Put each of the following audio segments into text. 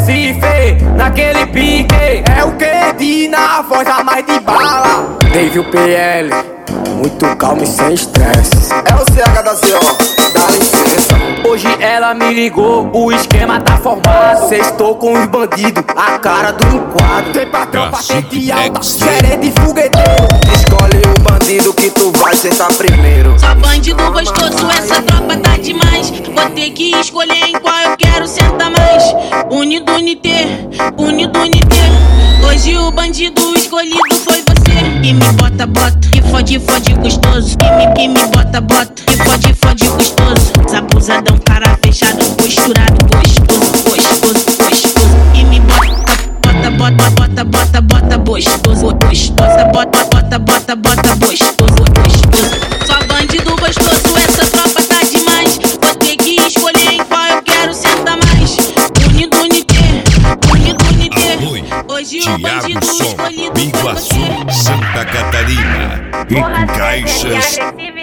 Recife, naquele pique. É o que na voz a mais de bala. Teve o PL, muito calmo e sem estresse. É o CH da CO, dá licença. Hoje ela me ligou, o esquema tá formado. Sextou com os bandidos, a cara do enquadro. Tem patrão, patente alta, gerente fogueteiro. Escolhe o bandido que tu vai sentar primeiro. Só bandido gostoso, essa tropa tá demais. Vou ter que escolher em qual eu quero sentar mais. Unido, unité, unido, unité. Hoje o bandido escolhido foi você. Que me bota, bota, que fode, fode gostoso. Que me bota, bota, que fode, fode gostoso. Abusadão, cara fechado, posturado, gostoso, gostoso, gostoso. Que me bota, bota, bota, bota, bota, bota, gostoso, gostosa, bota, bota, bota, bota, gostoso, gostoso. Só bandido gostoso, essa tropa tá demais. Vou ter que escolher em qual eu quero sentar mais. Unido, unité, unido, unité. Hoje o bandido escolhido foi você. Santa Catarina, em Caixas,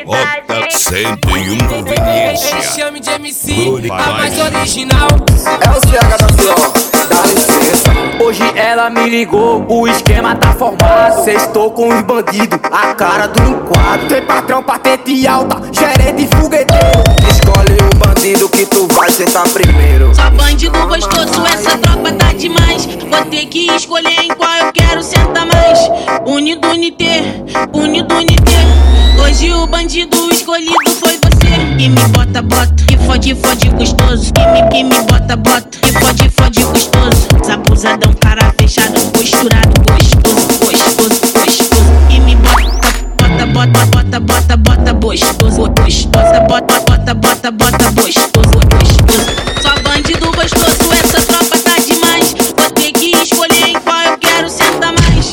Rota 101 Conveniência. Chame de MC, a mais original. É o CH da CO, dá licença. Hoje ela me ligou, o esquema tá formado. Sextou com os bandidos, a cara do enquadro. Tem patrão, patente alta, gerente fogueteiro. Escolhe o bandido que tu vai sentar primeiro. Só bandido gostoso, essa tropa tá demais. Vou ter que escolher em qual eu quero sentar mais. Unido, unité, unido, unité. Hoje o bandido escolhido foi você. Que me bota, bota, que fode, fode gostoso. Que me bota, bota, que fode, fode gostoso. Abusadão, cara fechado, posturado, gostoso, gostoso, gostoso. Que me bota, bota, bota, bota, bota, bota, gostoso, gostosa, bota, bota, bota, bota, gostoso, gostoso. Só bandido gostoso, essa tropa tá demais. Vou ter que escolher em qual eu quero sentar mais.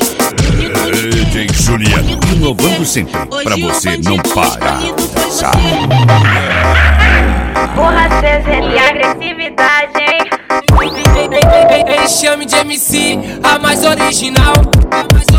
DJ Juliano, inovando sempre, pra você não parar de dançar. Porra, CZ e agressividade, hein? Chame de MC, a mais original.